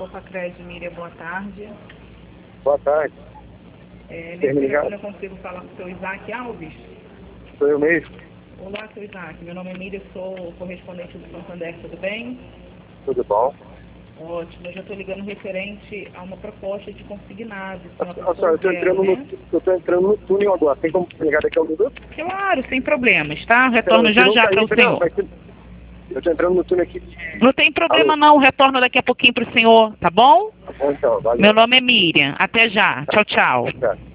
Copacred, Miriam, boa tarde. Boa tarde. Nesse telefone eu consigo falar com o seu Isaac Alves? Sou eu mesmo. Olá, seu Isaac. Meu nome é Miriam, sou correspondente do Santander, tudo bem? Tudo bom? Ótimo, eu já estou ligando referente a uma proposta de consignado. Eu estou entrando no túnel agora. Tem como ligar daqui a um minuto? Claro, sem problemas, tá? Retorno já para o senhor. Eu estou entrando no túnel aqui. Não tem problema não, retorno daqui a pouquinho para o senhor, tá bom? Tá bom, então. Valeu. Meu nome é Miriam. Até já. Tchau, tchau. Tchau.